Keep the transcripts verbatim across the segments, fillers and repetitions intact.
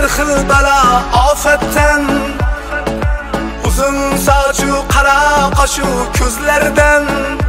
xil bala ofatdan, uzun sochu qara qoshu ko'zlardan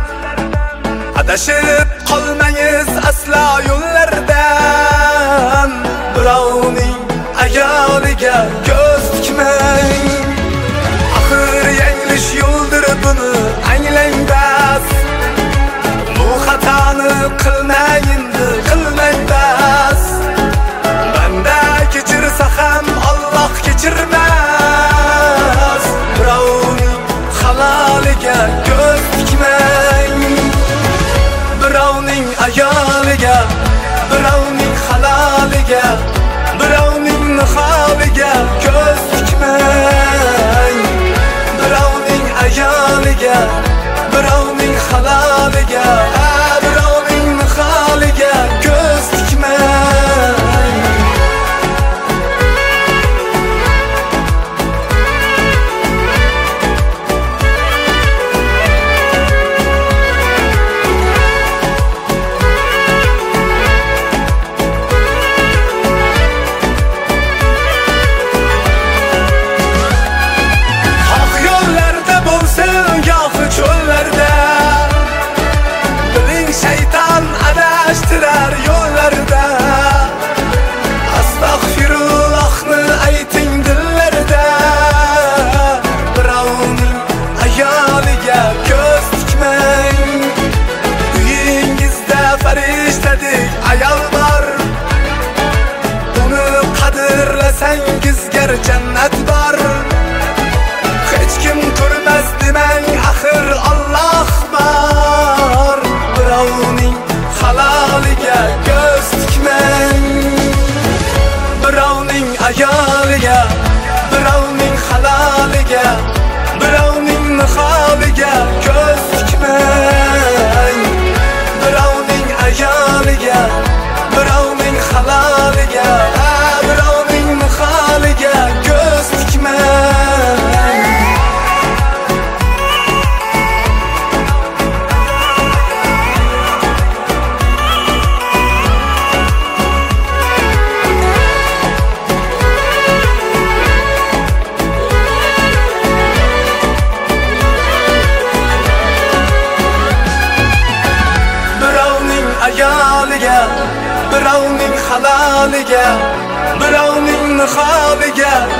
adashib qolmangiz asla yo'llardan. Birovning ayoliga ko'z tikmang, axir yanglish yo'ldir buni anglang bas. Bu xatoni qilmayin, qilmang bas. Banda kechirsa ham Alloh kechirmas. Birovning haloliga ko'z tikmang, birovning ayoliga, birovning haloliga, birovning nihobiga ko'z tikmang. Birovning ayoliga, birovning haloliga, birovning nihobiga ko'z tikmang. Adashtirar yo'llarda, astag'firullohni ayting dillarda. Birovning ayoliga ko'z tikmang, uyingizda farishtadek ayol bor. Uni qadrlasangizgar jannat bor. Hech kim ko'rmas demang, axir Alloh bor. Birovning haloliga ko'z tikmang, birovning ayoliga, birovning haloliga, birovning nihobiga ko'z tikmang. Birovning ayoliga, birovning haloliga, birovning nihobiga ko'z tikmang. Ayoliga, birovning haloliga, birovning nihobiga